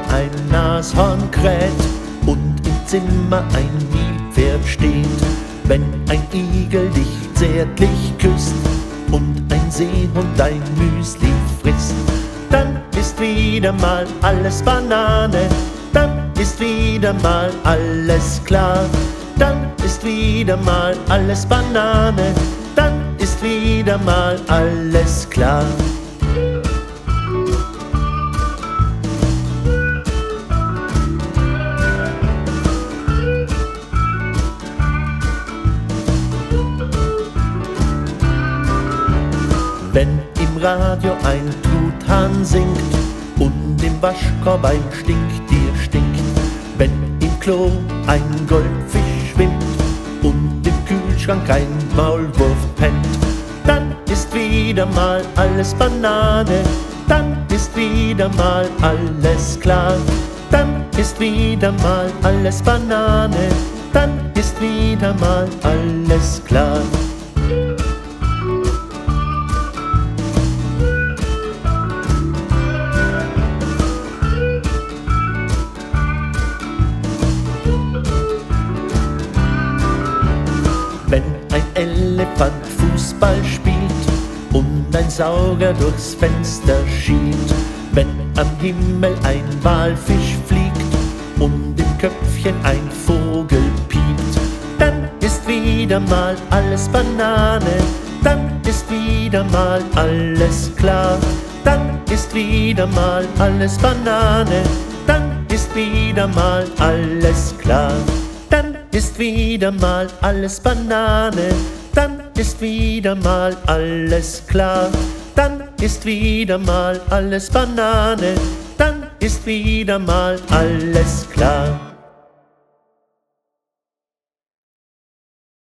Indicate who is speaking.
Speaker 1: ein Nashorn kräht und im Zimmer ein Nilpferd steht. Wenn ein Igel dich zärtlich küsst und ein Seehund dein Müsli frisst, dann ist wieder mal alles Banane, dann ist wieder mal alles klar. Dann ist wieder mal alles Banane, dann ist wieder mal alles klar. Wenn im Radio ein Truthahn singt und im Waschkorb ein Stinktier stinkt, wenn im Klo ein Goldfisch schwimmt und im Kühlschrank ein Maulwurf pennt, dann ist wieder mal alles Banane, dann ist wieder mal alles klar. Dann ist wieder mal alles Banane, dann ist wieder mal alles klar. Wenn ein Elefant Fußball spielt und ein Sauger durchs Fenster schielt, wenn am Himmel ein Walfisch fliegt und im Köpfchen ein Vogel piept, dann ist wieder mal alles Banane, dann ist wieder mal alles klar. Dann ist wieder mal alles Banane, dann ist wieder mal alles klar. Dann ist wieder mal alles Banane, dann ist wieder mal alles klar. Dann ist wieder mal alles Banane, dann ist wieder mal alles klar.